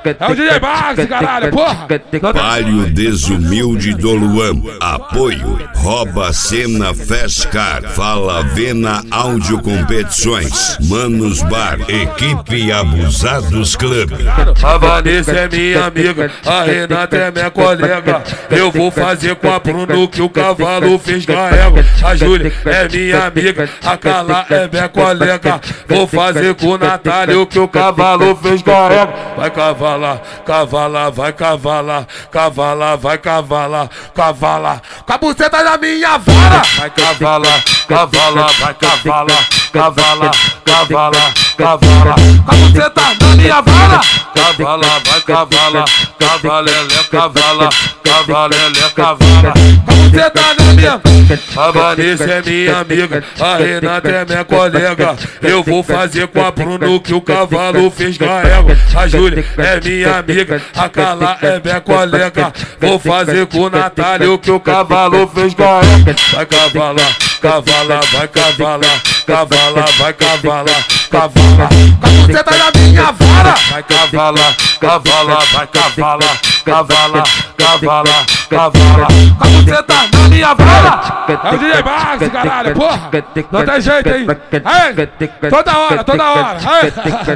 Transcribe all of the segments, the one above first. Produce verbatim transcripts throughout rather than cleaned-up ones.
É o D J Max, caralho, porra! Palio Desumilde do Luan. Apoio Rouba Cena Festcar. Fala Vena Áudio Competições. Manos Bar. Equipe Abusados Club. A Vanessa é minha amiga, a Renata é minha colega. Eu vou fazer com a Bruno que o cavalo fez carrega. A Júlia é minha amiga, a Carla é minha colega. Vou fazer com o Natália o que o cavalo fez carrega. Vai cavalar, cavalar, vai cavalar, cavalar, vai cavalar, cavalar. Com a buceta da minha vara. Vai cavalar, cavalar, vai cavalar, cavalar, cavalar, cavalar. Com a buceta da minha vara. Cavala, vai cavala, cavalele, cavala, cavalele, cavala. Como cê tá na minha? A Vanessa é minha amiga, a Renata é minha colega. Eu vou fazer com a Bruno que o cavalo fez carrega. A Júlia é minha amiga, a Carla é minha colega. Vou fazer com o Natália o que o cavalo fez carrega. Vai cavalar, cavala, vai cavalar, cavala, vai cavalar, cavala. Como cê tá na minha vara? Vai cavalar, cavala, vai cavalar, cavala, cavala, cavala. Como cê tá na minha vara? É o D J Max, caralho, porra! Não tem jeito, hein? Aí, toda hora, toda hora! Aí.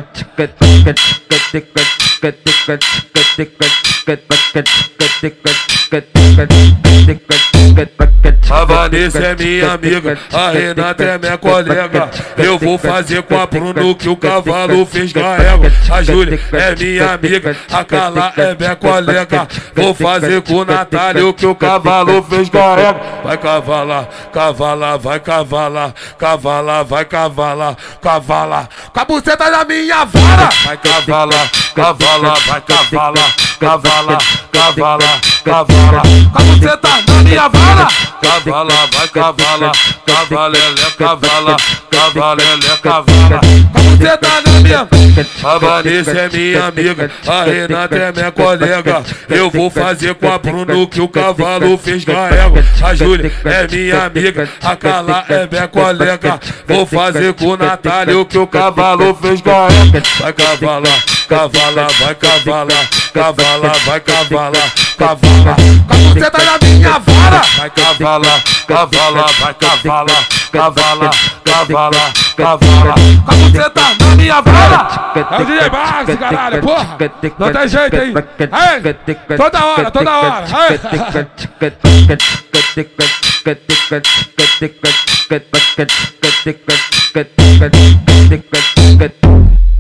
A Vanessa é minha amiga, a Renata é minha colega. Eu vou fazer com a Bruno que o cavalo fez carrega. A Júlia é minha amiga, a Carla é minha colega. Vou fazer com o Natália o que o cavalo fez carrega. Vai cavalar, cavalar, vai cavalar, cavalar, vai cavalar, cavalar. Com a buceta da minha vara. Vai cavalar, cavalar, vai cavalar, cavalar, cavalar, cavalar. Com a buceta da minha vara. Cavala, vai cavala, cavalele, cavala, cavalele, cavala. Como cê tá na minha? A Vanessa é minha amiga, a Renata é minha colega. Eu vou fazer com a Bruno que o cavalo fez carrega. A Júlia é minha amiga, a Carla é minha colega. Vou fazer com o Natália o que o cavalo fez carrega. Vai cavalar, cavala, vai cavalar, cavala, vai cavalar, cavala. Como cê tá na minha vara? Vai cavalar, cavala, vai cavalar, cavala, cavala, cavala. Como cê tá na minha vara? É o D J Max, caralho, porra! Não tem jeito, hein? Aí, toda hora, toda hora! Aí.